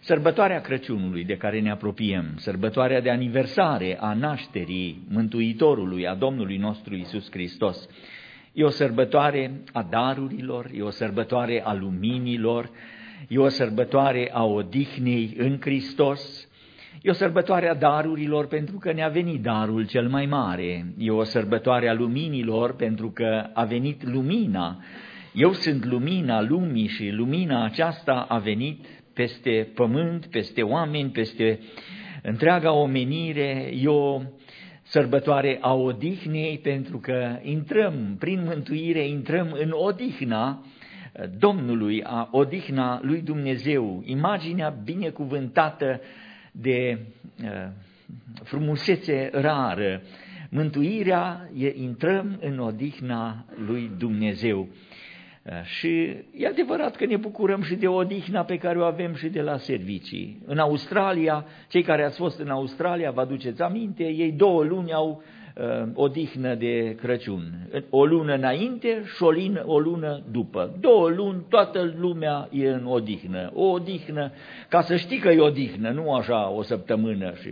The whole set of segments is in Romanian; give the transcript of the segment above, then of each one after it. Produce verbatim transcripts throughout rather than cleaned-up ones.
Sărbătoarea Crăciunului de care ne apropiem, sărbătoarea de aniversare a nașterii Mântuitorului, a Domnului nostru Iisus Hristos, e o sărbătoare a darurilor, e o sărbătoare a luminilor, e o sărbătoare a odihnei în Hristos, e o sărbătoare a darurilor pentru că ne-a venit darul cel mai mare, e o sărbătoare a luminilor pentru că a venit lumina. Eu sunt lumina lumii și lumina aceasta a venit peste pământ, peste oameni, peste întreaga omenire. E o sărbătoare a odihnei pentru că intrăm, prin mântuire, intrăm în odihna Domnului, a odihna lui Dumnezeu, imaginea binecuvântată de uh, frumusețe rară. Mântuirea, e, intrăm în odihna lui Dumnezeu. Și e adevărat că ne bucurăm și de odihna pe care o avem și de la servicii. În Australia, cei care ați fost în Australia, vă aduceți aminte, ei două luni au uh, odihnă de Crăciun. O lună înainte și o, lină, o lună după. Două luni, toată lumea e în odihnă. O odihnă, ca să știi că e odihnă, nu așa o săptămână. Și,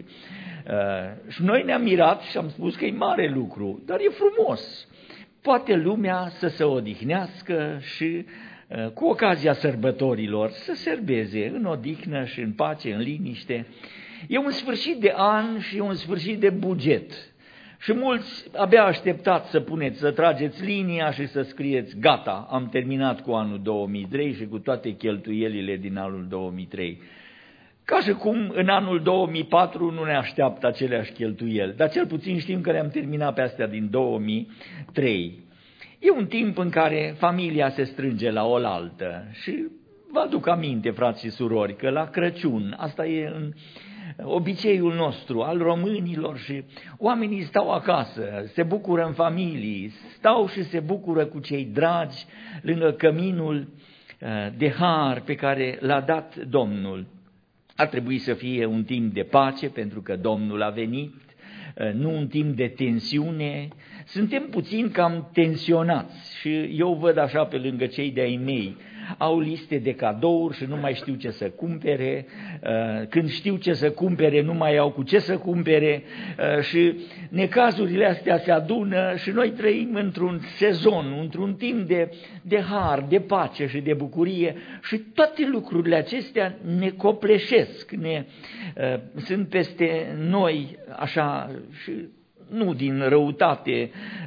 uh, și noi ne-am mirat și am spus că e mare lucru, dar e frumos. Poate lumea să se odihnească și cu ocazia sărbătorilor să serbeze în odihnă și în pace, în liniște. E un sfârșit de an și e un sfârșit de buget. Și mulți abia așteptați să puneți, să trageți linia și să scrieți, gata, am terminat cu anul două mii trei și cu toate cheltuielile din anul două mii trei. Ca și cum în anul două mii patru nu ne așteaptă aceleași cheltuieli, dar cel puțin știm că le-am terminat pe astea din două mii trei. E un timp în care familia se strânge la oaltă și vă aduc aminte, frați și surori, că la Crăciun, asta e în obiceiul nostru, al românilor, și oamenii stau acasă, se bucură în familii, stau și se bucură cu cei dragi lângă căminul de har pe care l-a dat Domnul. Ar trebui să fie un timp de pace, pentru că Domnul a venit, nu un timp de tensiune. Suntem puțin cam tensionați și eu văd așa pe lângă cei de-ai mei, au liste de cadouri și nu mai știu ce să cumpere, când știu ce să cumpere nu mai au cu ce să cumpere și necazurile astea se adună și noi trăim într-un sezon, într-un timp de, de har, de pace și de bucurie și toate lucrurile acestea ne copleșesc, ne, sunt peste noi așa și nu din răutate,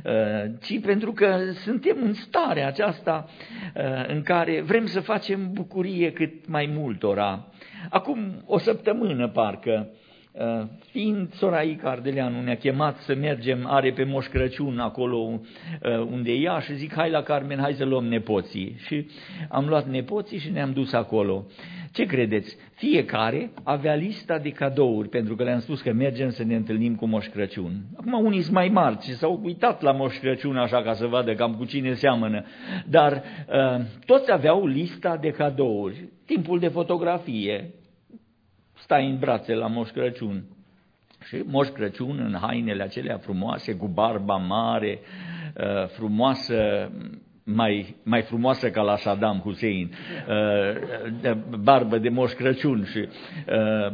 ci pentru că suntem în starea aceasta în care vrem să facem bucurie cât mai multora. Acum o săptămână parcă, fiind Soraica Ardeleanu ne-a chemat să mergem, are pe Moș Crăciun acolo unde e ea și zic, hai la Carmen, hai să luăm nepoții. Și am luat nepoții și ne-am dus acolo. Ce credeți? Fiecare avea lista de cadouri, pentru că le-am spus că mergem să ne întâlnim cu Moș Crăciun. Acum unii sunt mai mari și s-au uitat la Moș Crăciun așa ca să vadă cam cu cine seamănă, dar uh, toți aveau lista de cadouri, timpul de fotografie, stai în brațe la Moș Crăciun. Și Moș Crăciun în hainele acelea frumoase, cu barba mare, uh, frumoasă, mai, mai frumoasă ca la Saddam Hussein, uh, barbă de Moș Crăciun și uh,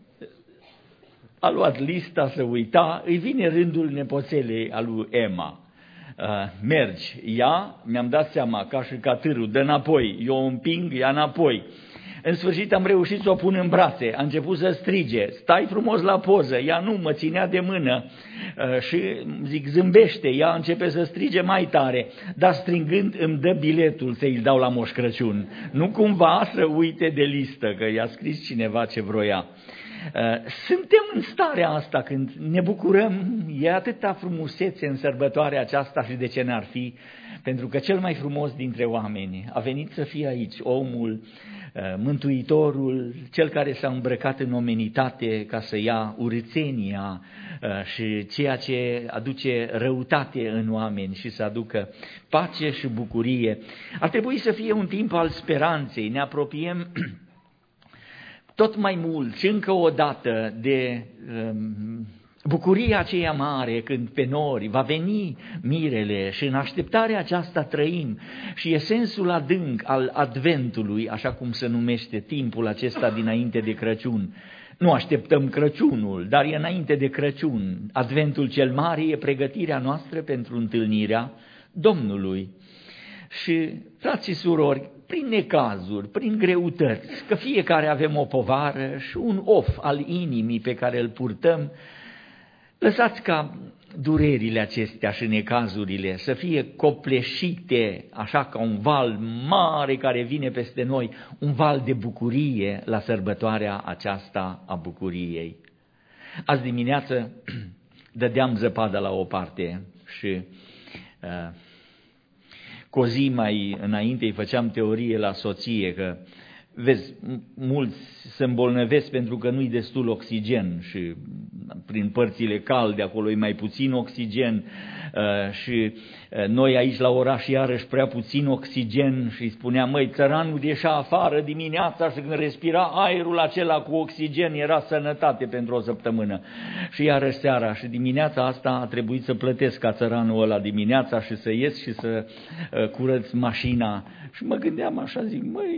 a luat lista să uita, îi vine rândul nepoțelei a lui Emma. Uh, mergi, ea, mi-am dat seama, ca și catârul, dă înapoi, eu o împing, ea înapoi. În sfârșit am reușit să o pun în brațe, a început să strige, stai frumos la poză, ea nu, mă ținea de mână uh, și zic, zâmbește, ea începe să strige mai tare, dar strigând îmi dă biletul să-i dau la Moș Crăciun, nu cumva să uite de listă, că i-a scris cineva ce vroia. Suntem în starea asta când ne bucurăm, e atâta frumusețe în sărbătoarea aceasta și de ce n-ar fi, pentru că cel mai frumos dintre oameni a venit să fie aici, omul, Mântuitorul, cel care s-a îmbrăcat în omenitate ca să ia urâțenia și ceea ce aduce răutate în oameni și să aducă pace și bucurie. Ar trebui să fie un timp al speranței, ne apropiem tot mai mult și încă o dată de um, bucuria aceea mare când pe nori va veni mirele și în așteptarea aceasta trăim și e sensul adânc al adventului, așa cum se numește timpul acesta dinainte de Crăciun. Nu așteptăm Crăciunul, dar e înainte de Crăciun. Adventul cel mare e pregătirea noastră pentru întâlnirea Domnului. Și, frați și surori, prin necazuri, prin greutăți, că fiecare avem o povară și un of al inimii pe care îl purtăm, lăsați ca durerile acestea și necazurile să fie copleșite așa ca un val mare care vine peste noi, un val de bucurie la sărbătoarea aceasta a bucuriei. Azi dimineață dădeam zăpada la o parte și uh, cu o zi mai înainte îi făceam teorie la soție că, vezi, mulți se îmbolnăvesc pentru că nu-i destul oxigen și prin părțile calde acolo e mai puțin oxigen uh, și uh, noi aici la oraș iarăși prea puțin oxigen și îi spunea, măi, țăranul ieșea afară dimineața și când respira aerul acela cu oxigen era sănătate pentru o săptămână și iarăși seara și dimineața asta a trebuit să plătesc ca țăranul ăla dimineața și să ies și să uh, curăț mașina și mă gândeam așa, zic, măi,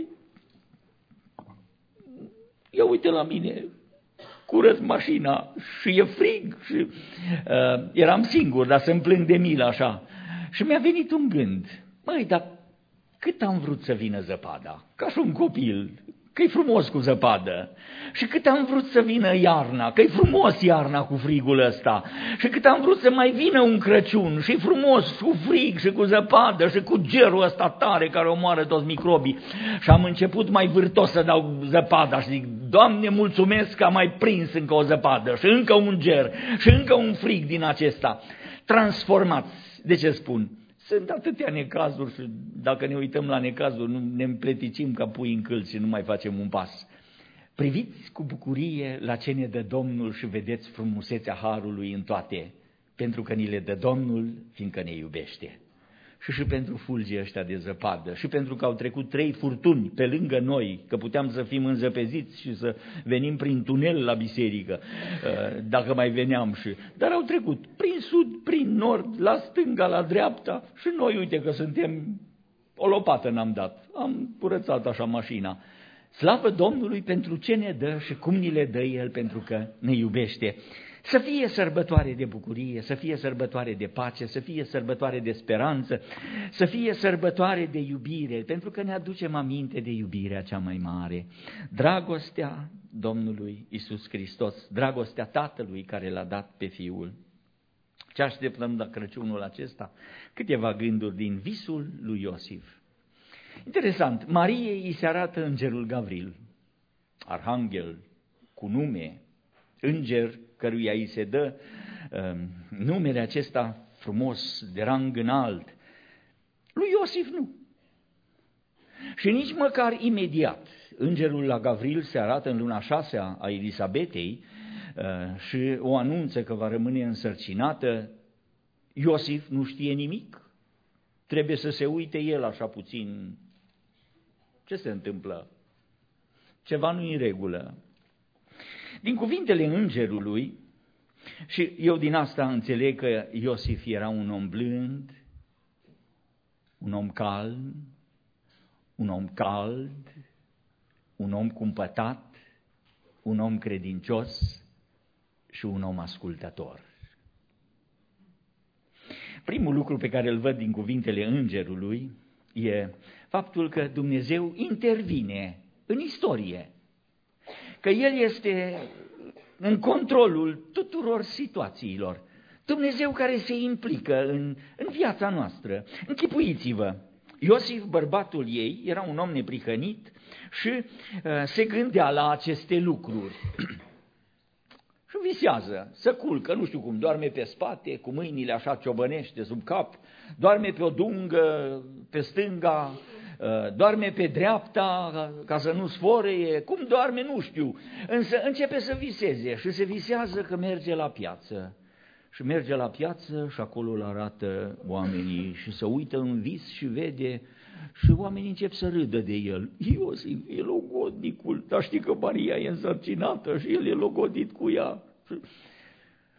ia uite la mine, curăț mașina și e frig și uh, eram singur, dar să-mi plâng de milă așa. Și mi-a venit un gând, măi, dar cât am vrut să vină zăpada, ca și un copil, că-i frumos cu zăpadă, și cât am vrut să vină iarna, că-i frumos iarna cu frigul ăsta, și cât am vrut să mai vină un Crăciun, și frumos cu frig și cu zăpadă și cu gerul ăsta tare care omoară toți microbii. Și am început mai vârtos să dau zăpada și zic, Doamne, mulțumesc că am mai prins încă o zăpadă și încă un ger și încă un frig din acesta. Transformați, de ce spun? Sunt atâtea necazuri și dacă ne uităm la necazuri, nu ne împleticim ca pui în câlți și nu mai facem un pas. Priviți cu bucurie la ce ne dă Domnul și vedeți frumusețea harului în toate, pentru că ni le dă Domnul, fiindcă ne iubește. Și și pentru fulgii ăștia de zăpadă, și pentru că au trecut trei furtuni pe lângă noi, că puteam să fim înzăpeziți și să venim prin tunel la biserică, dacă mai veneam și... Dar au trecut prin sud, prin nord, la stânga, la dreapta și noi, uite că suntem, o lopată n-am dat, am curățat așa mașina. Slavă Domnului pentru ce ne dă și cum ni le dă El, pentru că ne iubește. Să fie sărbătoare de bucurie, să fie sărbătoare de pace, să fie sărbătoare de speranță, să fie sărbătoare de iubire, pentru că ne aducem aminte de iubirea cea mai mare. Dragostea Domnului Iisus Hristos, dragostea Tatălui care l-a dat pe Fiul. Ce așteptăm la Crăciunul acesta? Câteva gânduri din visul lui Iosif. Interesant, Mariei îi se arată îngerul Gavril, arhanghel cu nume, înger căruia îi se dă uh, numele acesta frumos, de rang înalt. Lui Iosif nu. Și nici măcar imediat. Îngerul la Gavril se arată în luna șasea a Elisabetei uh, și o anunță că va rămâne însărcinată. Iosif nu știe nimic. Trebuie să se uite el așa puțin. Ce se întâmplă? Ceva nu-i în regulă. Din cuvintele îngerului, și eu din asta înțeleg că Iosif era un om blând, un om calm, un om cald, un om cumpătat, un om credincios și un om ascultător. Primul lucru pe care îl văd din cuvintele îngerului e faptul că Dumnezeu intervine în istorie, că El este în controlul tuturor situațiilor. Dumnezeu care se implică în, în viața noastră. Închipuiți-vă, Iosif, bărbatul ei, era un om neprihănit și uh, se gândea la aceste lucruri. Și visează, se culcă, nu știu cum, doarme pe spate, cu mâinile așa ciobănește sub cap, doarme pe o dungă, pe stânga, doarme pe dreapta ca să nu sforăie, cum doarme nu știu, însă începe să viseze și se visează că merge la piață. Și merge la piață și acolo îl arată oamenii și se uită în vis și vede și oamenii încep să râdă de el. Iosif e logodnicul, dar știi că Maria e însărcinată și el e logodit cu ea. Și,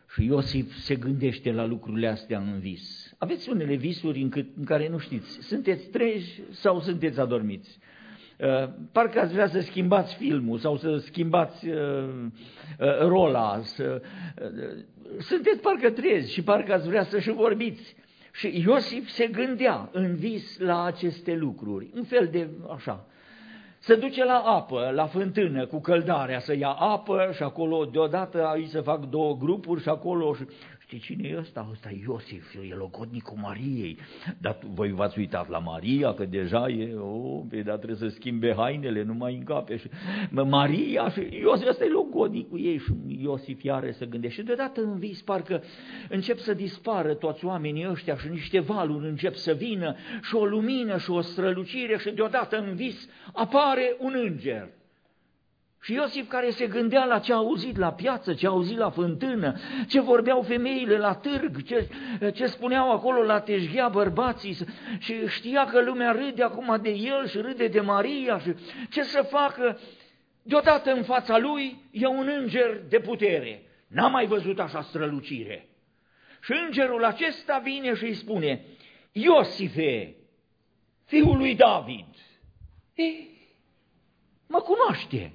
Și Iosif se gândește la lucrurile astea în vis. Aveți unele visuri în, cât, în care nu știți, sunteți treji sau sunteți adormiți. Uh, parcă ați vrea să schimbați filmul sau să schimbați uh, uh, rola. Să, uh, sunteți parcă trezi și parcă ați vrea să și vorbiți. Și Iosif se gândea în vis la aceste lucruri, un fel de așa. Se duce la apă, la fântână, cu căldarea, să ia apă și acolo deodată aici se fac două grupuri și acolo... Știi cine e ăsta? Ăsta e Iosif, e logodnicul Mariei. Dar voi v-ați uitat la Maria, că deja e... Oh, dar trebuie să schimbe hainele, nu mai încape. Și, Maria și Iosif, ăsta e logodnicul ei. Și Iosif iară se gândește. Și deodată în vis parcă încep să dispară toți oamenii ăștia și niște valuri încep să vină și o lumină și o strălucire și deodată în vis apare un înger. Și Iosif, care se gândea la ce a auzit la piață, ce a auzit la fântână, ce vorbeau femeile la târg, ce, ce spuneau acolo la teșghea bărbații, și știa că lumea râde acum de el și râde de Maria și ce să facă, deodată în fața lui e un înger de putere. N-a mai văzut așa strălucire. Și îngerul acesta vine și îi spune: Iosife, fiul lui David. Ei, mă cunoaște.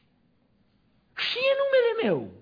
Și e numele meu,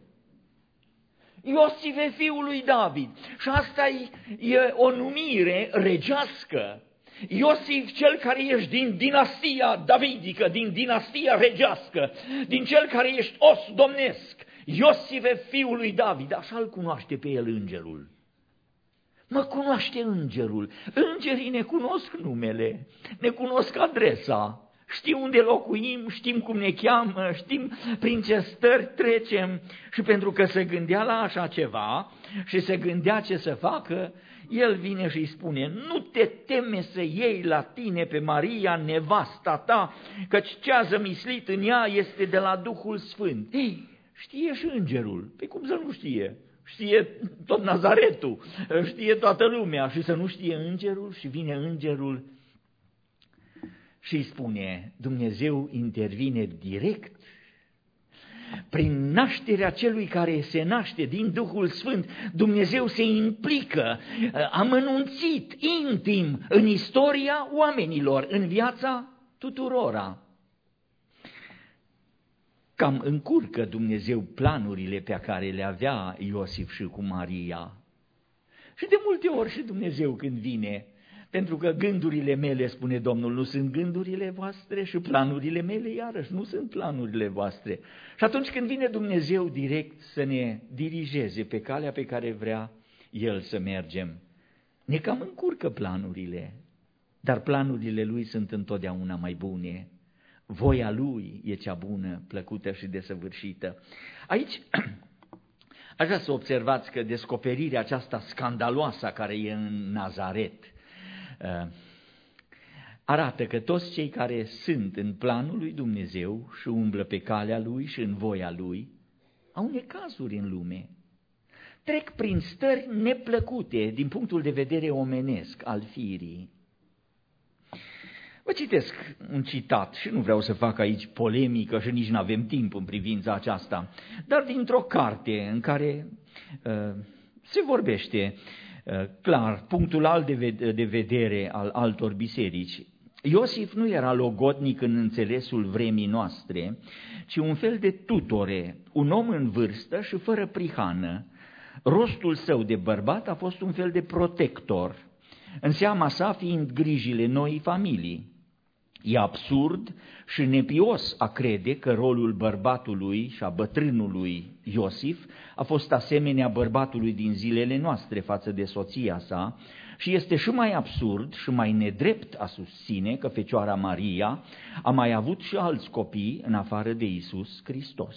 Iosife, fiul lui David. Și asta e, e o numire regească. Iosif, cel care ești din dinastia davidică, din dinastia regească, din cel care ești os domnesc, Iosife, fiul lui David. Așa îl cunoaște pe el îngerul. Mă cunoaște îngerul. Îngerii ne cunosc numele, ne cunosc adresa. Știm unde locuim, știm cum ne cheamă, știm prin ce stări trecem. Și pentru că se gândea la așa ceva și se gândea ce să facă, el vine și îi spune: nu te teme să iei la tine pe Maria, nevasta ta, căci ce a zămislit în ea este de la Duhul Sfânt. Ei, știe și îngerul. Păi cum să nu știe? Știe tot Nazaretul, știe toată lumea. Și să nu știe îngerul? Și vine îngerul și îi spune, Dumnezeu intervine direct prin nașterea celui care se naște din Duhul Sfânt. Dumnezeu se implică amănunțit, intim în istoria oamenilor, în viața tuturora. Cam încurcă Dumnezeu planurile pe care le avea Iosif și cu Maria. Și de multe ori și Dumnezeu când vine, pentru că gândurile mele, spune Domnul, nu sunt gândurile voastre și planurile mele, iarăși, nu sunt planurile voastre. Și atunci când vine Dumnezeu direct să ne dirigeze pe calea pe care vrea El să mergem, ne cam încurcă planurile, dar planurile Lui sunt întotdeauna mai bune. Voia Lui e cea bună, plăcută și desăvârșită. Aici aș vrea să observați că descoperirea aceasta scandaloasă care e în Nazaret arată că toți cei care sunt în planul lui Dumnezeu și umblă pe calea Lui și în voia Lui au necazuri în lume. Trec prin stări neplăcute din punctul de vedere omenesc al firii. Vă citesc un citat și nu vreau să fac aici polemică și nici nu avem timp în privința aceasta, dar dintr-o carte în care uh, se vorbește uh, clar punctul alt de, ved- de vedere al altor biserici. Iosif nu era logodnic în înțelesul vremii noastre, ci un fel de tutore, un om în vârstă și fără prihană. Rostul său de bărbat a fost un fel de protector, în seama sa fiind grijile noii familii. E absurd și nepios a crede că rolul bărbatului și a bătrânului Iosif a fost asemenea bărbatului din zilele noastre față de soția sa și este și mai absurd și mai nedrept a susține că Fecioara Maria a mai avut și alți copii în afară de Iisus Hristos.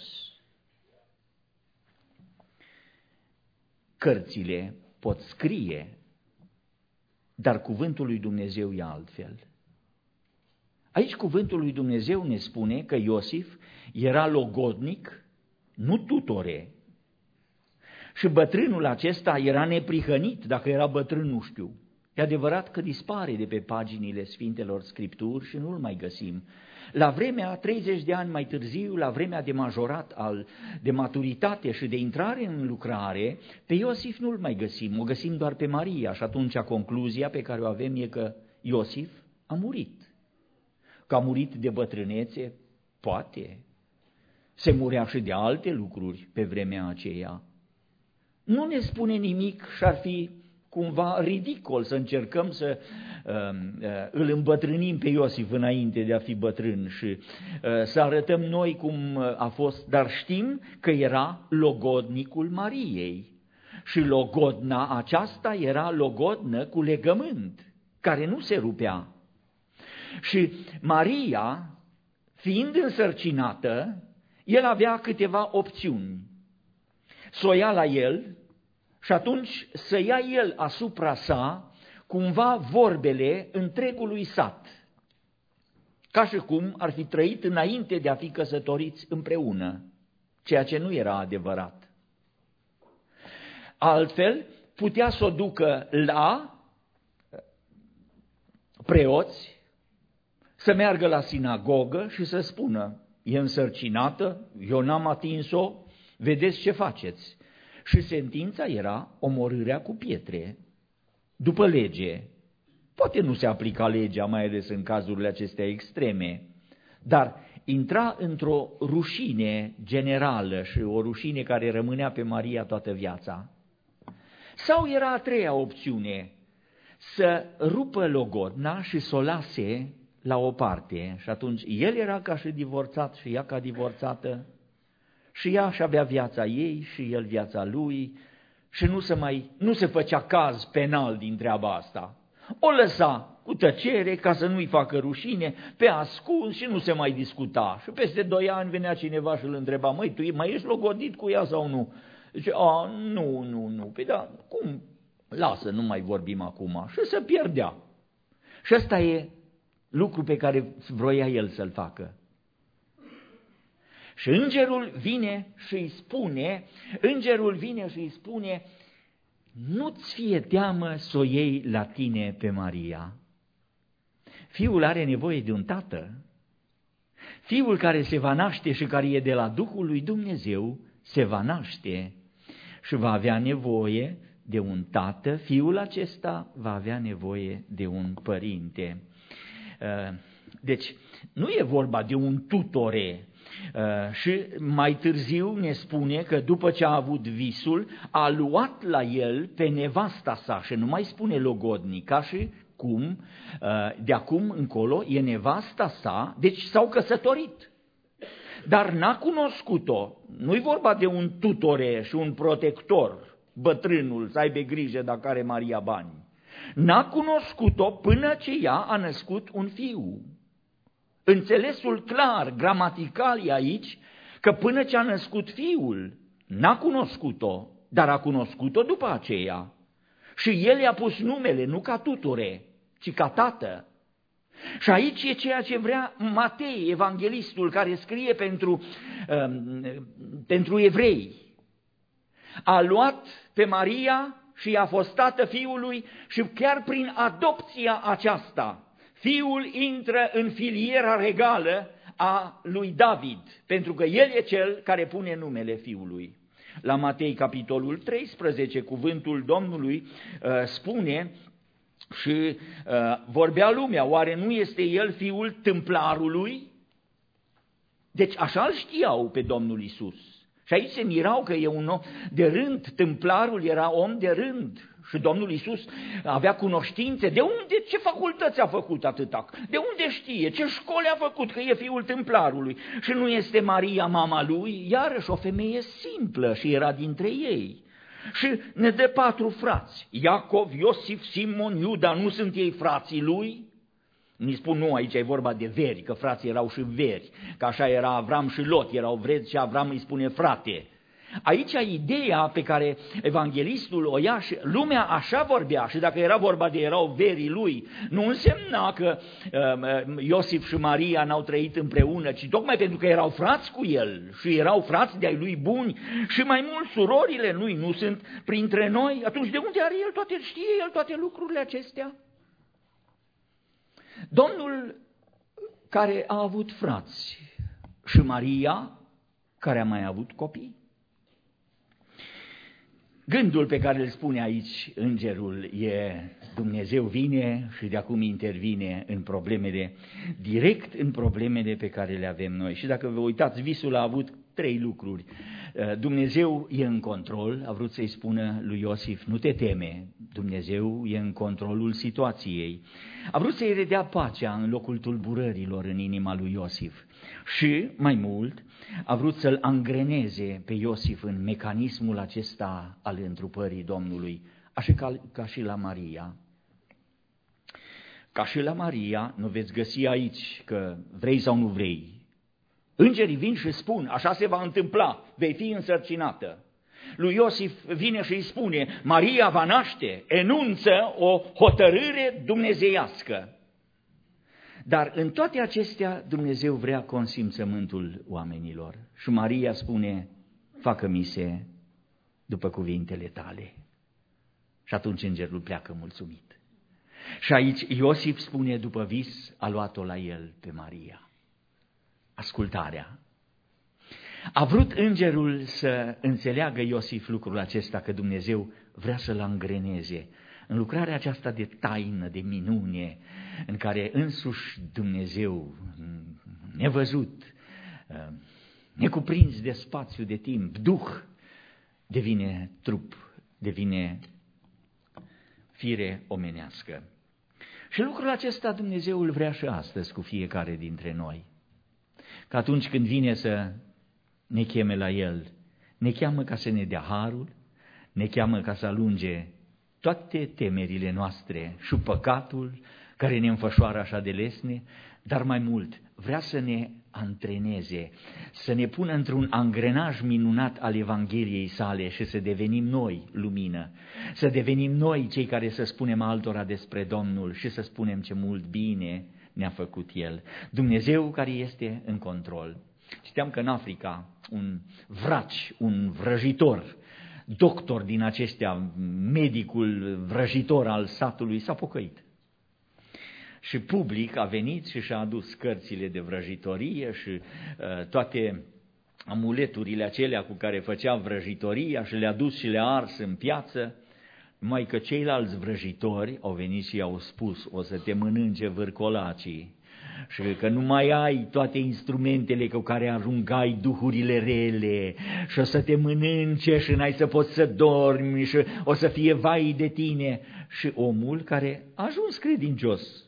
Cărțile pot scrie, dar cuvântul lui Dumnezeu e altfel. Aici cuvântul lui Dumnezeu ne spune că Iosif era logodnic, nu tutore. Și bătrânul acesta era neprihănit, dacă era bătrân nu știu. E adevărat că dispare de pe paginile Sfintelor Scripturi și nu-l mai găsim. La vremea, treizeci de ani mai târziu, la vremea de majorat, al, de maturitate și de intrare în lucrare, pe Iosif nu-l mai găsim, o găsim doar pe Maria și atunci concluzia pe care o avem e că Iosif a murit. Că a murit de bătrânețe, poate. Se murea și de alte lucruri pe vremea aceea. Nu ne spune nimic și ar fi cumva ridicol să încercăm să uh, uh, îl îmbătrânim pe Iosif înainte de a fi bătrân și uh, să arătăm noi cum a fost, dar știm că era logodnicul Mariei și logodna aceasta era logodnă cu legământ, care nu se rupea. Și Maria, fiind însărcinată, el avea câteva opțiuni. Să o ia la el și atunci să ia el asupra sa cumva vorbele întregului sat, ca și cum ar fi trăit înainte de a fi căsătoriți împreună, ceea ce nu era adevărat. Altfel, putea să o ducă la preoți, să meargă la sinagogă și să spună: e însărcinată, eu n-am atins-o, vedeți ce faceți. Și sentința era omorârea cu pietre, după lege. Poate nu se aplica legea, mai ales în cazurile acestea extreme, dar intra într-o rușine generală și o rușine care rămânea pe Maria toată viața. Sau era a treia opțiune, să rupă logodna și să o lase la o parte. Și atunci el era ca și divorțat și ea ca divorțată, și ea și-avea viața ei și el viața lui și nu se, mai, nu se făcea caz penal din treaba asta. O lăsa cu tăcere ca să nu-i facă rușine, pe ascuns și nu se mai discuta. Și peste doi ani venea cineva și îl întreba: măi, tu mai ești logodit cu ea sau nu? Zice: a, nu, nu, nu. Păi da, cum? Lasă, nu mai vorbim acum. Și se pierdea. Și ăsta e lucru pe care vroia el să-l facă. Și îngerul vine și îi spune, îngerul vine și îi spune: nu-ți fie teamă să o iei la tine pe Maria. Fiul are nevoie de un tată. Fiul care se va naște și care e de la Duhul lui Dumnezeu se va naște și va avea nevoie de un tată. Fiul acesta va avea nevoie de un părinte. Deci, nu e vorba de un tutore. Uh, și mai târziu ne spune că după ce a avut visul, a luat la el pe nevasta sa și nu mai spune logodnic, ca și cum uh, de acum încolo e nevasta sa, deci s-au căsătorit. Dar n-a cunoscut-o, nu-i vorba de un tutore și un protector, bătrânul, să aibă grijă dacă are Maria bani. N-a cunoscut-o până ce ea a născut un fiu. Înțelesul clar, gramatical e aici, că până ce a născut fiul, n-a cunoscut-o, dar a cunoscut-o după aceea. Și el i-a pus numele, nu ca tuture, ci ca tată. Și aici e ceea ce vrea Matei, evanghelistul, care scrie pentru, um, pentru evrei. A luat pe Maria și i-a fost tată fiului și chiar prin adopția aceasta, fiul intră în filiera regală a lui David, pentru că el e cel care pune numele fiului. La Matei, capitolul treisprezece, cuvântul Domnului uh, spune și uh, vorbea lumea: oare nu este el fiul tâmplarului? Deci așa îl știau pe Domnul Iisus. Și aici se mirau că e un om de rând, tâmplarul era om de rând. Și Domnul Iisus avea cunoștințe. De unde, ce facultăți a făcut atâta? De unde știe? Ce școli a făcut că e fiul tâmplarului? Și nu este Maria mama lui? Iarăși o femeie simplă și era dintre ei. Și ne dă patru frați: Iacov, Iosif, Simon, Iuda. Nu sunt ei frații lui? Ni spun nu, aici e vorba de veri, că frații erau și veri, că așa era Avram și Lot, erau vreți și Avram îi spune frate. Aici ideea pe care evanghelistul o ia și lumea așa vorbea, și dacă era vorba de erau verii lui, nu însemna că uh, Iosif și Maria n-au trăit împreună, ci tocmai pentru că erau frați cu el și erau frați de-ai lui buni și mai mult surorile lui nu sunt printre noi, atunci de unde are el toate, știe el toate lucrurile acestea? Domnul, care a avut frați, și Maria, care a mai avut copii. Gândul pe care îl spune aici îngerul e: Dumnezeu vine și de acum intervine în problemele, direct în problemele pe care le avem noi. Și dacă vă uitați, visul a avut trei lucruri. Dumnezeu e în control, a vrut să-i spună lui Iosif: nu te teme, Dumnezeu e în controlul situației. A vrut să-i redea pacea în locul tulburărilor în inima lui Iosif. Și, mai mult, a vrut să-l angreneze pe Iosif în mecanismul acesta al întrupării Domnului, așa ca, ca și la Maria. Ca și la Maria, nu veți găsi aici că vrei sau nu vrei. Îngerii vin și spun: așa se va întâmpla, vei fi însărcinată. Lui Iosif vine și îi spune: Maria va naște, enunță o hotărâre dumnezeiască. Dar în toate acestea Dumnezeu vrea consimțământul oamenilor. Și Maria spune: facă-mi se după cuvintele tale. Și atunci îngerul pleacă mulțumit. Și aici Iosif spune, după vis, a luat-o la el pe Maria. Ascultarea. A vrut îngerul să înțeleagă Iosif lucrul acesta, că Dumnezeu vrea să-l angreneze în lucrarea aceasta de taină, de minune, în care însuși Dumnezeu, nevăzut, necuprins de spațiu, de timp, Duh, devine trup, devine fire omenească. Și lucrul acesta Dumnezeu îl vrea și astăzi cu fiecare dintre noi. Că atunci când vine să ne cheme la El, ne cheamă ca să ne dea harul, ne cheamă ca să alunge toate temerile noastre și păcatul care ne înfășoară așa de lesne, dar mai mult vrea să ne antreneze, să ne pună într-un angrenaj minunat al Evangheliei sale și să devenim noi lumină, să devenim noi cei care să spunem altora despre Domnul și să spunem ce mult bine ne-a făcut El. Dumnezeu care este în control. Știam că în Africa un vraci, un vrăjitor, doctor din aceștia, medicul vrăjitor al satului, s-a pocăit. Și public a venit și și-a adus cărțile de vrăjitorie și uh, toate amuleturile acelea cu care făcea vrăjitoria și le-a dus și le-a ars în piață, numai că ceilalți vrăjitori au venit și i-au spus: o să te mănânce vârcolacii și că nu mai ai toate instrumentele cu care aruncai duhurile rele și o să te mănânce și n-ai să poți să dormi și o să fie vai de tine. Și omul care a ajuns credincios,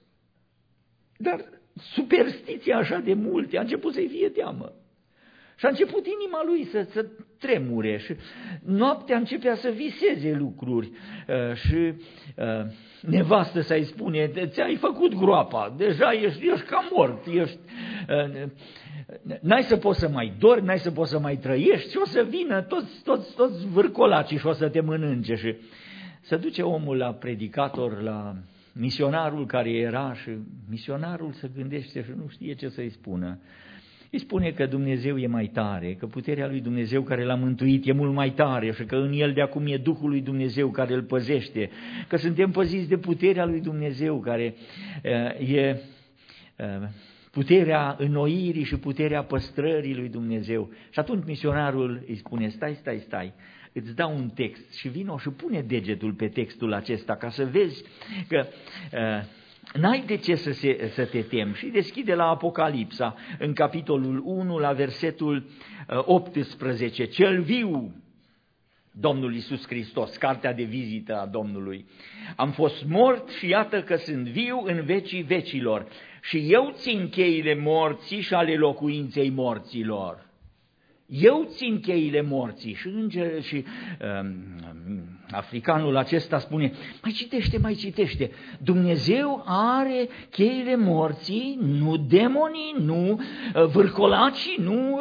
dar superstiția așa de multe, a început să-i fie teamă. Și a început inima lui să, să tremure și noaptea începea să viseze lucruri uh, și uh, nevastă să-i spune: ți-ai făcut groapa, deja ești, ești cam mort, ești, uh, n-ai să poți să mai dormi, n-ai să poți să mai trăiești și o să vină toți, toți, toți vârcolacii și o să te mănânce. Și se duce omul la predicator, la misionarul care era, și misionarul se gândește și nu știe ce să-i spună. Îi spune că Dumnezeu e mai tare, că puterea lui Dumnezeu care l-a mântuit e mult mai tare și că în el de acum e Duhul lui Dumnezeu care îl păzește, că suntem păziți de puterea lui Dumnezeu care uh, e uh, puterea înnoirii și puterea păstrării lui Dumnezeu. Și atunci misionarul îi spune: stai, stai, stai, îți dau un text și vino și pune degetul pe textul acesta ca să vezi că uh, n-ai de ce să, se, să te temi. Și deschide la Apocalipsa, în capitolul unu, la versetul optsprezece, cel viu, Domnul Iisus Hristos, cartea de vizită a Domnului. Am fost mort și iată că sunt viu în vecii vecilor și eu țin cheile morții și ale locuinței morților. Eu țin cheile morții. Și, înger, și um, africanul acesta spune: mai citește, mai citește, Dumnezeu are cheile morții, nu demonii, nu vârcolacii, nu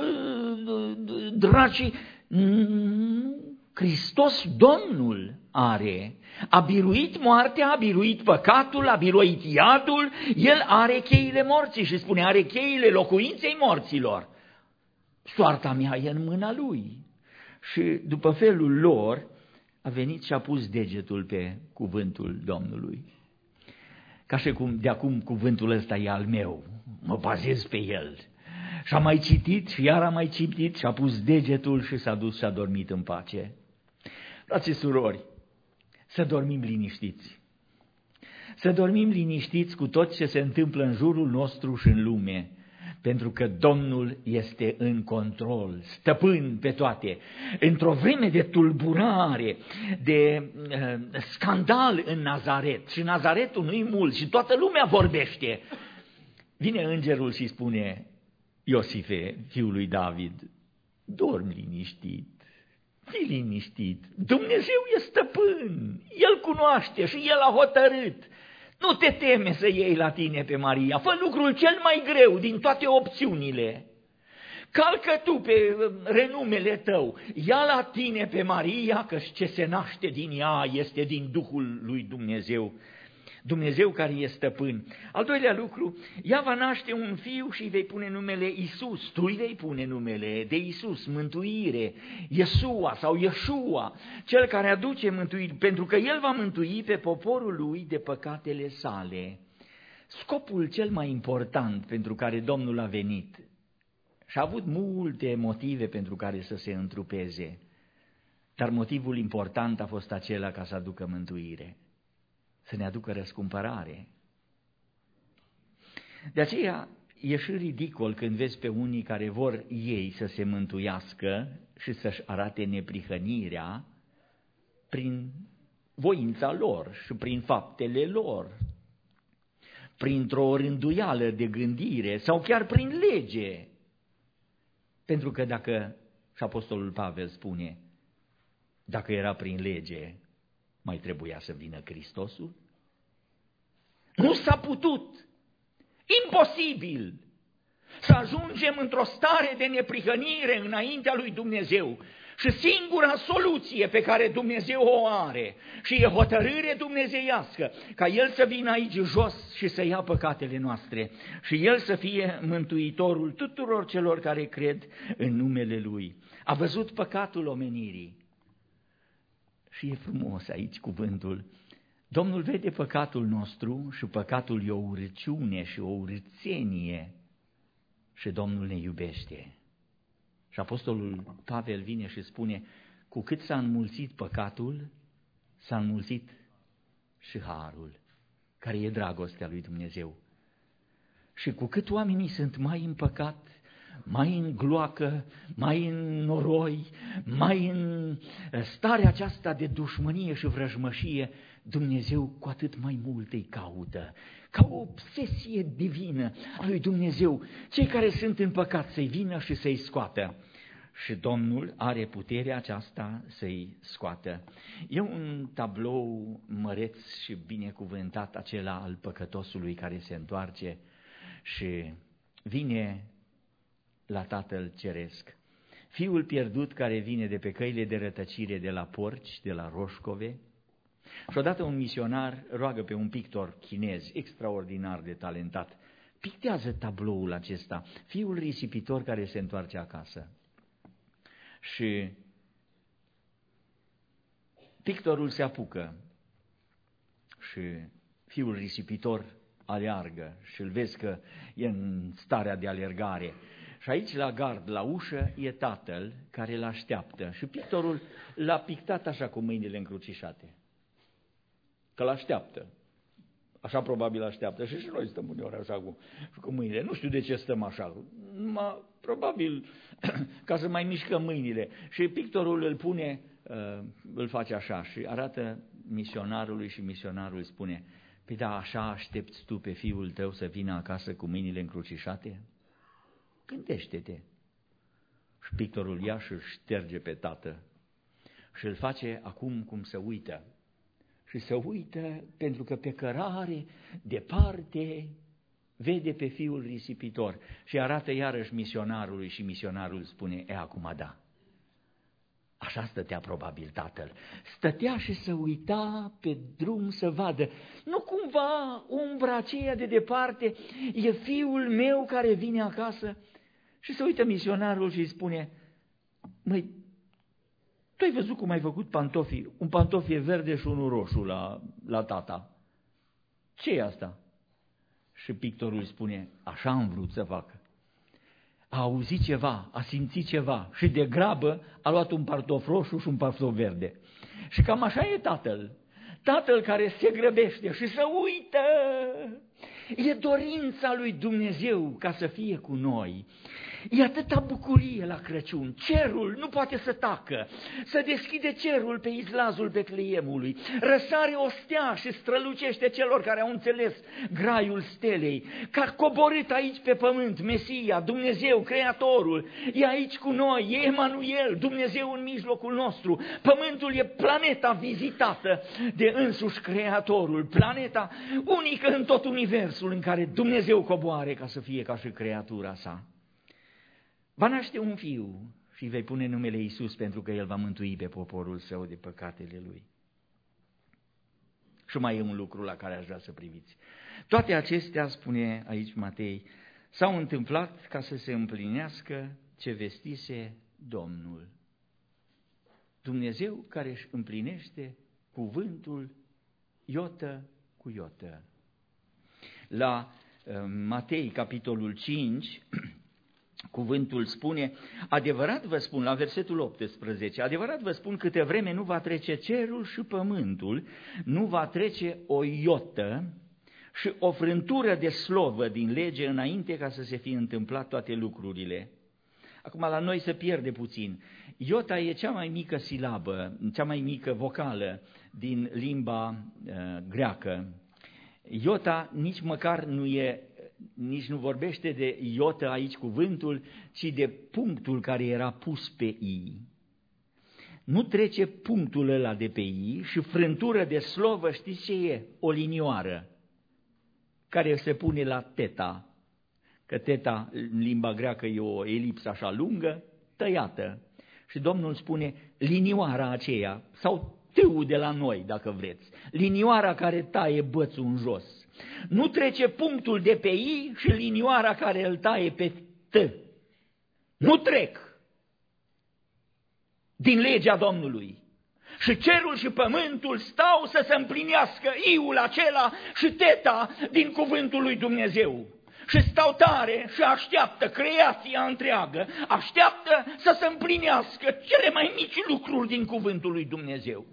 dracii, nu, Hristos Domnul are. A biruit moartea, a biruit păcatul, a biruit iadul, El are cheile morții și spune: are cheile locuinței morților. Soarta mea e în mâna Lui. Și după felul lor a venit și a pus degetul pe cuvântul Domnului. Ca și cum de acum cuvântul ăsta e al meu. mă bazez pe el. Și a mai citit și iar a mai citit și a pus degetul și s-a dus și a dormit în pace. Frați și surori, să dormim liniștiți. Să dormim liniștiți cu tot ce se întâmplă în jurul nostru și în lume, pentru că Domnul este în control, stăpân pe toate. Într-o vreme de tulburare, de uh, scandal în Nazaret, și Nazaretul nu-i mult și toată lumea vorbește, vine îngerul și spune: Iosife, fiul lui David, dormi liniștit, fii liniștit, Dumnezeu e stăpân, El cunoaște și El a hotărât. Nu te teme să iei la tine pe Maria, fă lucrul cel mai greu din toate opțiunile. Calcă tu pe renumele tău, ia la tine pe Maria, că ce se naște din ea este din Duhul lui Dumnezeu, Dumnezeu care e stăpân. Al doilea lucru, ea va naște un fiu și îi vei pune numele Iisus. Tu îi vei pune numele de Iisus, mântuire, Iesua sau Iesua, cel care aduce mântuire, pentru că El va mântui pe poporul lui de păcatele sale. Scopul cel mai important pentru care Domnul a venit, și a avut multe motive pentru care să se întrupeze, dar motivul important a fost acela ca să aducă mântuire, să ne aducă răscumpărare. De aceea e și ridicol când vezi pe unii care vor ei să se mântuiască și să-și arate neprihănirea prin voința lor și prin faptele lor, printr-o rânduială de gândire sau chiar prin lege. Pentru că dacă, și Apostolul Pavel spune, dacă era prin lege, mai trebuia să vină Hristosul? Nu s-a putut, imposibil, să ajungem într-o stare de neprihănire înaintea lui Dumnezeu. Și singura soluție pe care Dumnezeu o are și e hotărâre dumnezeiască, ca El să vină aici jos și să ia păcatele noastre și El să fie mântuitorul tuturor celor care cred în numele Lui. A văzut păcatul omenirii. Și e frumos aici cuvântul. Domnul vede păcatul nostru și păcatul e o urăciune și o urățenie și Domnul ne iubește. Și Apostolul Pavel vine și spune, cu cât s-a înmulțit păcatul, s-a înmulțit și harul, care e dragostea lui Dumnezeu. Și cu cât oamenii sunt mai în păcat, mai în gloacă, mai în noroi, mai în starea aceasta de dușmănie și vrăjmășie, Dumnezeu cu atât mai mult îi caută, ca o obsesie divină a lui Dumnezeu, cei care sunt în păcat să-i vină și să-i scoată. Și Domnul are puterea aceasta să-i scoată. E un tablou măreț și binecuvântat acela al păcătosului care se întoarce și vine la Tatăl Ceresc. Fiul pierdut care vine de pe căile de rătăcire de la porci, de la roșcove. Și odată un misionar roagă pe un pictor chinez extraordinar de talentat. Pictează tabloul acesta, fiul risipitor care se întoarce acasă. Și pictorul se apucă și fiul risipitor aleargă și îl vezi că e în starea de alergare. Și aici la gard, la ușă, e tatăl care îl așteaptă și pictorul l-a pictat așa cu mâinile încrucișate. Că l-așteaptă. Așa probabil așteaptă. Și și noi stăm uneori așa cu, cu mâinile. Nu știu de ce stăm așa. Numai, probabil ca să mai mișcăm mâinile. Și pictorul îl pune, îl face așa și arată misionarului și misionarul spune, păi da, așa aștepți tu pe fiul tău să vină acasă cu mâinile încrucișate? Gândește-te. Și pictorul ia și îl șterge pe tată și îl face acum cum se uită. Și se uită pentru că pe cărare, departe, vede pe fiul risipitor și arată iarăși misionarului și misionarul spune, e, acum da. Așa stătea probabil tatăl. Stătea și se uita pe drum să vadă. Nu cumva umbra aceea de departe e fiul meu care vine acasă? Și se uită misionarul și îi spune, măi, tu ai văzut cum ai făcut pantofii? Un pantof e verde și unul roșu la, la tata. Ce e asta? Și pictorul spune, așa am vrut să facă. A auzit ceva, a simțit ceva și de grabă a luat un pantof roșu și un pantof verde. Și cam așa e tatăl. Tatăl care se grăbește și să uită. E dorința lui Dumnezeu ca să fie cu noi. E atâta bucurie la Crăciun. Cerul nu poate să tacă. Să deschide cerul pe izlazul Betleemului. Răsare o stea și strălucește celor care au înțeles graiul stelei. Că a coborât aici pe pământ Mesia, Dumnezeu, Creatorul. E aici cu noi, e Emanuel, Dumnezeu în mijlocul nostru. Pământul e planeta vizitată de însuși Creatorul. Planeta unică în tot universul în care Dumnezeu coboare ca să fie ca și creatura sa. Va naște un fiu și vei pune numele Iisus pentru că El va mântui pe poporul său de păcatele lui. Și mai e un lucru la care aș vrea să priviți. Toate acestea, spune aici Matei, s-au întâmplat ca să se împlinească ce vestise Domnul. Dumnezeu care își împlinește cuvântul iotă cu iotă. La uh, Matei, capitolul cinci, cuvântul spune, adevărat vă spun, la versetul optsprezece, adevărat vă spun, câte vreme nu va trece cerul și pământul, nu va trece o iotă și o frântură de slovă din lege înainte ca să se fie întâmplat toate lucrurile. Acum la noi se pierde puțin. Iota e cea mai mică silabă, cea mai mică vocală din limba uh, greacă. Iota nici măcar nu e, nici nu vorbește de iotă aici cuvântul, ci de punctul care era pus pe i. Nu trece punctul ăla de pe i și frântură de slovă, știți ce e? O linioară care se pune la teta, că teta în limba greacă e o elipsă așa lungă, tăiată. Și Domnul spune linioara aceea, sau tâul de la noi, dacă vreți, linioara care taie bățul în jos. Nu trece punctul de pe i și linioara care îl taie pe t. Nu trec din legea Domnului. Și cerul și pământul stau să se împlinească iul acela și teta din cuvântul lui Dumnezeu. Și stau tare și așteaptă, creația întreagă, așteaptă să se împlinească cele mai mici lucruri din cuvântul lui Dumnezeu.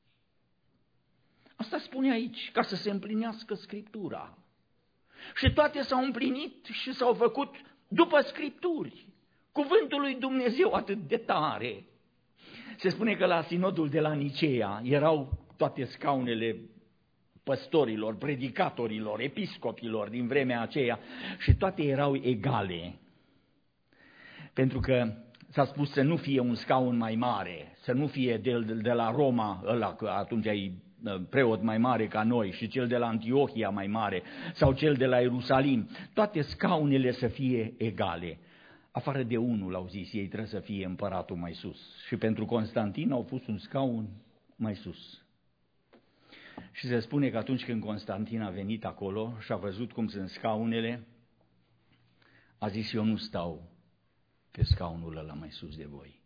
Asta spune aici, ca să se împlinească Scriptura. Și toate s-au împlinit și s-au făcut după Scripturi. Cuvântul lui Dumnezeu atât de tare. Se spune că la sinodul de la Nicea erau toate scaunele păstorilor, predicatorilor, episcopilor din vremea aceea și toate erau egale. Pentru că s-a spus să nu fie un scaun mai mare, să nu fie de, de la Roma, ăla, că atunci ai preot mai mare ca noi, și cel de la Antiohia mai mare, sau cel de la Ierusalim, toate scaunele să fie egale. Afară de unul, au zis, ei trebuie să fie împăratul mai sus. Și pentru Constantin au pus un scaun mai sus. Și se spune că atunci când Constantin a venit acolo și a văzut cum sunt scaunele, a zis, eu nu stau pe scaunul ăla mai sus de voi.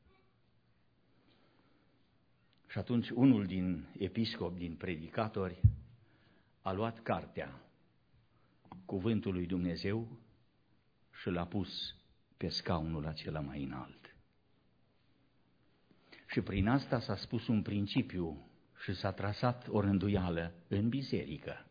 Și atunci unul din episcopi, din predicatori, a luat cartea, cuvântul lui Dumnezeu, și l-a pus pe scaunul acela mai înalt. Și prin asta s-a spus un principiu și s-a trasat o rânduială în biserică,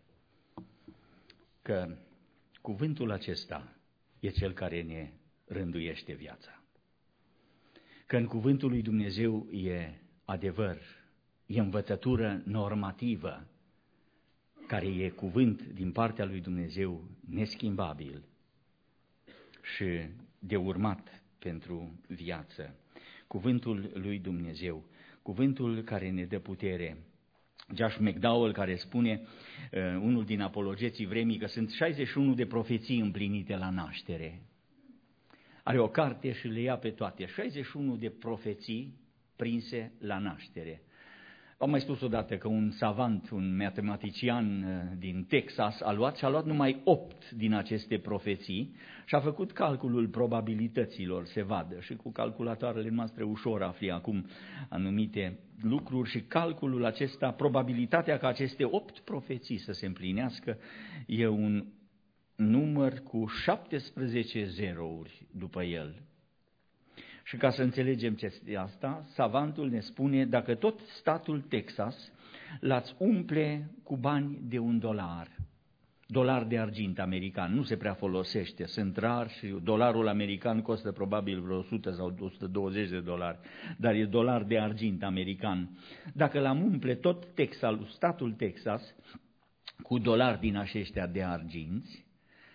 că cuvântul acesta e cel care ne rânduiește viața. Că în cuvântul lui Dumnezeu e adevăr, e învățătură normativă, care e cuvânt din partea lui Dumnezeu neschimbabil și de urmat pentru viață. Cuvântul lui Dumnezeu, cuvântul care ne dă putere. Josh McDowell, care spune, uh, unul din apologeții vremii, că sunt șaizeci și unu de profeții împlinite la naștere. Are o carte și le ia pe toate. șaizeci și unu de profeții prinse la naștere. Am mai spus odată că un savant, un matematician din Texas a luat și a luat numai opt din aceste profeții și a făcut calculul probabilităților, se vadă, și cu calculatoarele noastre ușor afli acum anumite lucruri și calculul acesta, probabilitatea ca aceste opt profeții să se împlinească, e un număr cu șaptesprezece zerouri după el. Și ca să înțelegem ce este asta, savantul ne spune, dacă tot statul Texas l-ați umple cu bani de un dolar, dolar de argint american, nu se prea folosește, sunt rar și dolarul american costă probabil vreo o sută sau o sută douăzeci de dolari, dar e dolar de argint american. Dacă l-am umple tot Texas, statul Texas cu dolari din aceștia de arginți,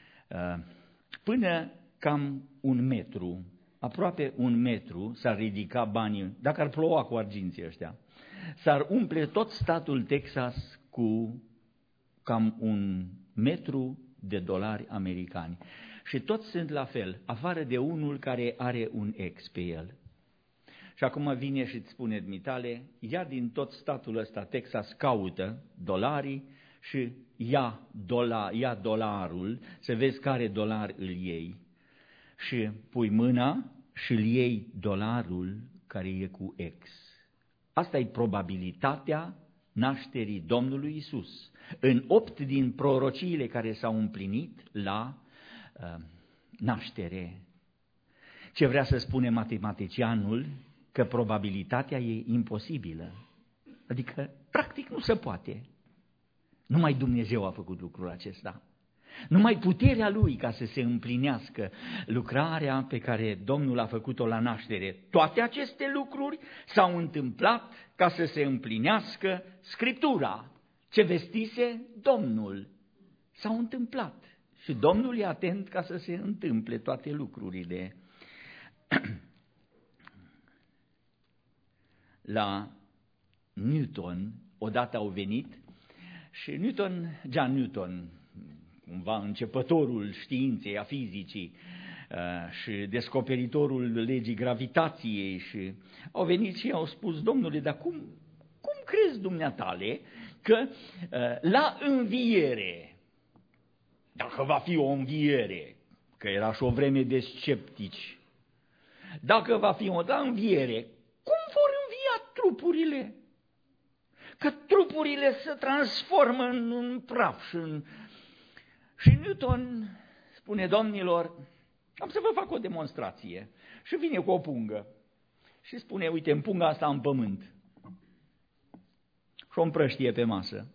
până cam un metru, aproape un metru s-ar ridica banii, dacă ar ploua cu arginții ăștia, s-ar umple tot statul Texas cu cam un metru de dolari americani. Și toți sunt la fel, afară de unul care are un X pe el. Și acum vine și îți spune Dmitale, ia din tot statul ăsta, Texas, caută dolarii și ia, dola, ia dolarul, să vezi care dolar îl iei. Și pui mâna și îl iei dolarul care e cu X. Asta e probabilitatea nașterii Domnului Isus. În opt din prorociile care s-au împlinit la uh, naștere. Ce vrea să spune matematicianul? Că probabilitatea e imposibilă. Adică, practic, nu se poate. Numai Dumnezeu a făcut lucrul acesta. Numai puterea Lui ca să se împlinească lucrarea pe care Domnul a făcut-o la naștere. Toate aceste lucruri s-au întâmplat ca să se împlinească Scriptura. Ce vestise Domnul s-au întâmplat. Și Domnul e atent ca să se întâmple toate lucrurile. La Newton, odată au venit și Newton, John Newton, cumva începătorul științei, a fizicii și descoperitorul legii gravitației, și au venit și au spus, Domnule, dar cum, cum crezi dumneatale că la înviere, dacă va fi o înviere, că era și o vreme de sceptici, dacă va fi o da înviere, cum vor învia trupurile? Că trupurile se transformă în, în praf și în... Și Newton spune, domnilor, am să vă fac o demonstrație. Și vine cu o pungă și spune, uite, în punga asta am pământ. Și o împrăștie pe masă.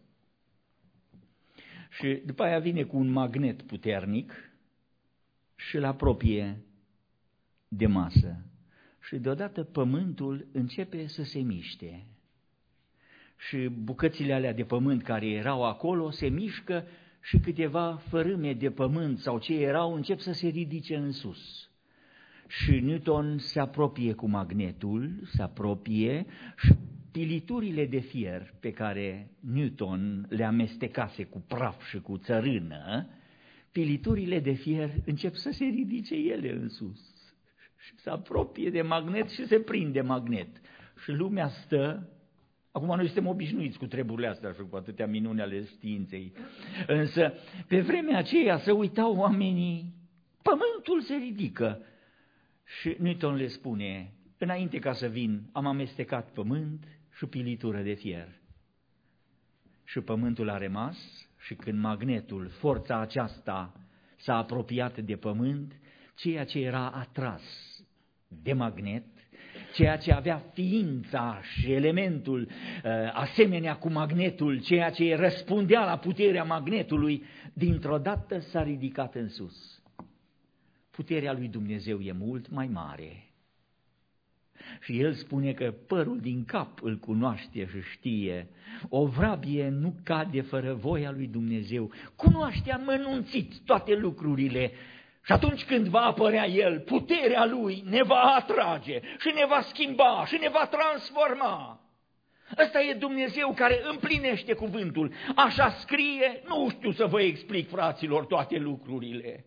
Și după aia vine cu un magnet puternic și îl apropie de masă. Și deodată pământul începe să se miște. Și bucățile alea de pământ care erau acolo se mișcă și câteva fărâme de pământ sau ce erau încep să se ridice în sus. Și Newton se apropie cu magnetul, se apropie și piliturile de fier pe care Newton le amestecase cu praf și cu țărână, piliturile de fier încep să se ridice ele în sus. Și se apropie de magnet și se prinde magnet. Și lumea stă. Acum noi suntem obișnuiți cu treburile astea și cu atâtea minuni ale științei. Însă, pe vremea aceea se uitau oamenii, pământul se ridică. Și Newton le spune, înainte ca să vin, am amestecat pământ și pilitură de fier. Și pământul a rămas și când magnetul, forța aceasta, s-a apropiat de pământ, ceea ce era atras de magnet, ceea ce avea ființa și elementul asemenea cu magnetul, ceea ce răspundea la puterea magnetului, dintr-o dată s-a ridicat în sus. Puterea lui Dumnezeu e mult mai mare. Și el spune că părul din cap îl cunoaște și știe. O vrabie nu cade fără voia lui Dumnezeu. Cunoaște amănunțit toate lucrurile. Și atunci când va apărea El, puterea Lui ne va atrage și ne va schimba și ne va transforma. Ăsta e Dumnezeu care împlinește cuvântul. Așa scrie, nu știu să vă explic, fraților, toate lucrurile.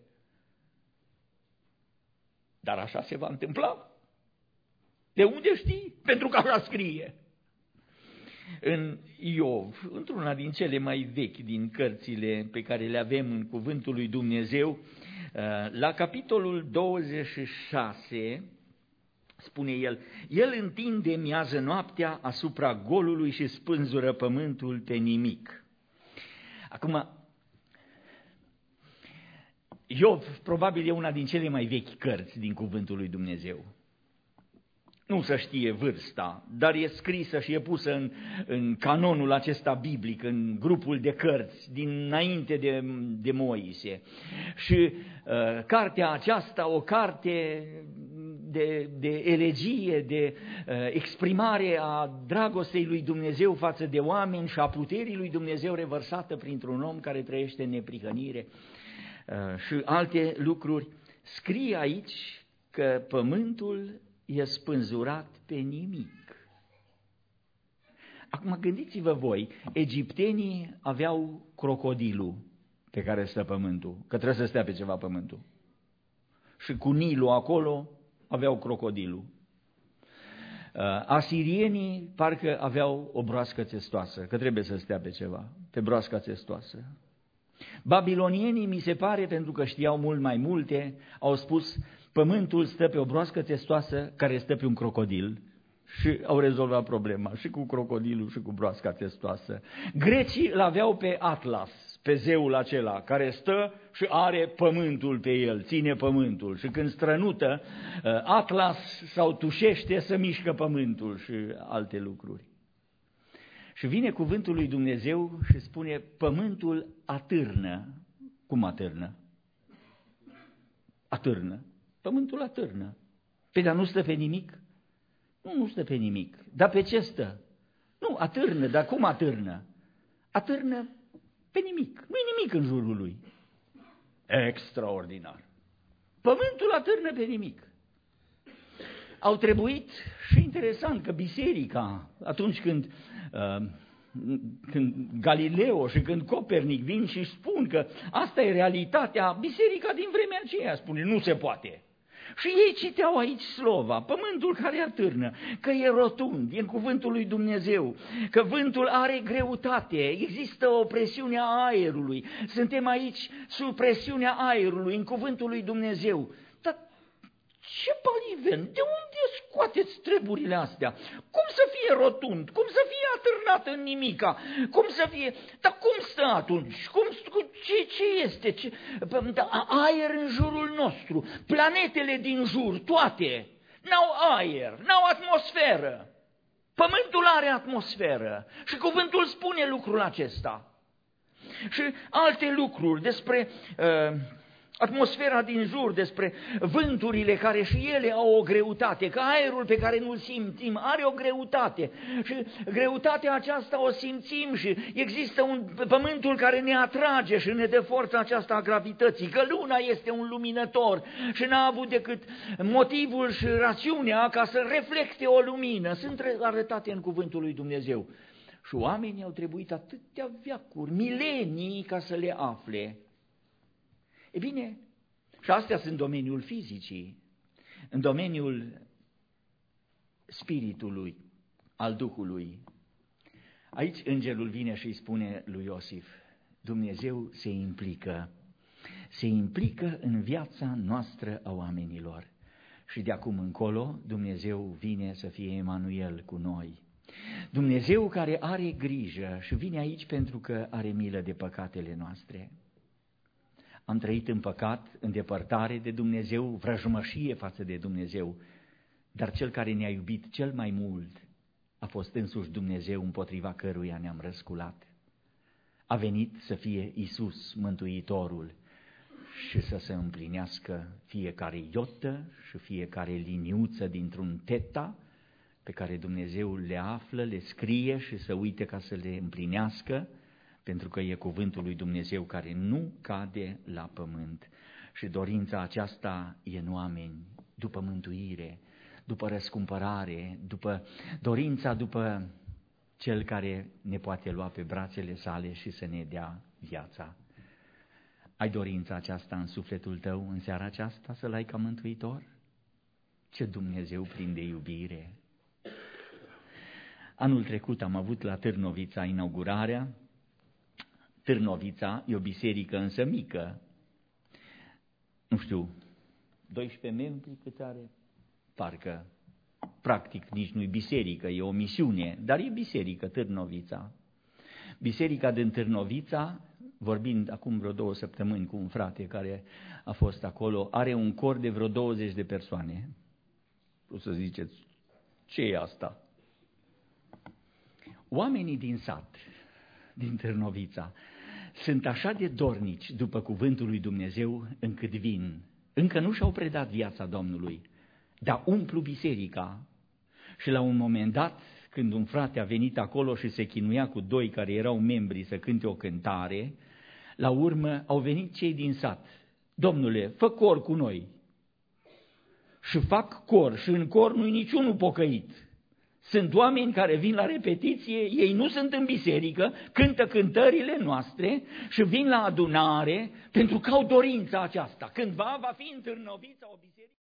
Dar așa se va întâmpla. De unde știi? Pentru că așa scrie. În Iov, într-una din cele mai vechi din cărțile pe care le avem în cuvântul lui Dumnezeu, la capitolul douăzeci și șase, spune el, el întinde miază noaptea asupra golului și spânzură pământul pe nimic. Acum, Iov probabil e una din cele mai vechi cărți din Cuvântul lui Dumnezeu. Nu se știe vârsta, dar e scrisă și e pusă în, în canonul acesta biblic, în grupul de cărți dinainte de, de Moise. Și uh, cartea aceasta, o carte de, de elegie, de uh, exprimare a dragostei lui Dumnezeu față de oameni și a puterii lui Dumnezeu revărsată printr-un om care trăiește în neprihănire uh, și alte lucruri, scrie aici că pământul e spânzurat pe nimic. Acum gândiți-vă voi, egiptenii aveau crocodilul pe care stă pământul, că trebuie să stea pe ceva pământul. Și cu Nilul acolo aveau crocodilul. Asirienii parcă aveau o broască țestoasă, că trebuie să stea pe ceva, pe broasca țestoasă. Babilonienii, mi se pare, pentru că știau mult mai multe, au spus: pământul stă pe o broască testoasă care stă pe un crocodil, și au rezolvat problema și cu crocodilul și cu broasca testoasă. Grecii l-aveau pe Atlas, pe zeul acela care stă și are pământul pe el, ține pământul, și când strănută Atlas sau tușește, să mișcă pământul și alte lucruri. Și vine cuvântul lui Dumnezeu și spune: pământul atârnă. Cum atârnă? Atârnă. Pământul atârnă. Pe dar nu stă pe nimic? Nu, nu stă pe nimic. Dar pe ce stă? Nu, atârnă, dar cum atârnă? Atârnă pe nimic. Nu e nimic în jurul lui. Extraordinar. Pământul atârnă pe nimic. Au trebuit, și interesant, că biserica, atunci când, uh, când Galileo și când Copernic vin și spun că asta e realitatea, biserica din vremea aceea spune: nu se poate. Și ei citeau aici slova, pământul care atârnă, că e rotund, e în cuvântul lui Dumnezeu, că vântul are greutate, există o presiune a aerului, suntem aici sub presiunea aerului, în cuvântul lui Dumnezeu. Dar ce paliven, de unde scoateți treburile astea? Cum să fie rotund, cum să fie atârnat în nimica, cum să fie, dar cum stă atunci, cum, ce, ce este, ce, aer în jurul nostru, planetele din jur, toate, n-au aer, n-au atmosferă, pământul are atmosferă și cuvântul spune lucrul acesta. Și alte lucruri despre uh, atmosfera din jur, despre vânturile care și ele au o greutate, că aerul pe care nu-l simțim are o greutate și greutatea aceasta o simțim și există un pământul care ne atrage și ne dă forța aceasta a gravității, că luna este un luminător și n-a avut decât motivul și rațiunea ca să reflecte o lumină, sunt arătate în cuvântul lui Dumnezeu. Și oamenii au trebuit atâtea veacuri, milenii, ca să le afle. E bine, și astea sunt domeniul fizicii, în domeniul spiritului, al Duhului. Aici îngerul vine și îi spune lui Iosif: Dumnezeu se implică, se implică în viața noastră a oamenilor. Și de acum încolo Dumnezeu vine să fie Emanuel cu noi. Dumnezeu care are grijă și vine aici pentru că are milă de păcatele noastre. Am trăit în păcat, în depărtare de Dumnezeu, vrăjmășie față de Dumnezeu, dar Cel care ne-a iubit cel mai mult a fost însuși Dumnezeu, împotriva căruia ne-am răsculat. A venit să fie Iisus Mântuitorul și să se împlinească fiecare iotă și fiecare liniuță dintr-un teta pe care Dumnezeu le află, le scrie și să uite ca să le împlinească, pentru că e cuvântul lui Dumnezeu care nu cade la pământ. Și dorința aceasta e în oameni, după mântuire, după răscumpărare, după dorința după Cel care ne poate lua pe brațele sale și să ne dea viața. Ai dorința aceasta în sufletul tău în seara aceasta, să-L ai ca mântuitor? Ce Dumnezeu plin de iubire! Anul trecut am avut la Târnovița inaugurarea. Târnovița e o biserică însă mică, nu știu, doisprezece membri cât are? Parcă, practic nici nu-i biserică, e o misiune, dar e biserică Târnovița. Biserica din Târnovița vorbind acum vreo două săptămâni cu un frate care a fost acolo, are un cor de vreo douăzeci de persoane. O să ziceți, ce e asta? Oamenii din sat, din Târnovița, sunt așa de dornici după cuvântul lui Dumnezeu încât vin. Încă nu și-au predat viața Domnului, dar umplu biserica. Și la un moment dat, când un frate a venit acolo și se chinuia cu doi care erau membri să cânte o cântare, la urmă au venit cei din sat. Domnule, fă cor cu noi. Și fac cor și în cor nu-i niciunul pocăit. Sunt oameni care vin la repetiție, ei nu sunt în biserică, cântă cântările noastre și vin la adunare pentru că au dorința aceasta. Cândva va fi în Târnovița o biserică.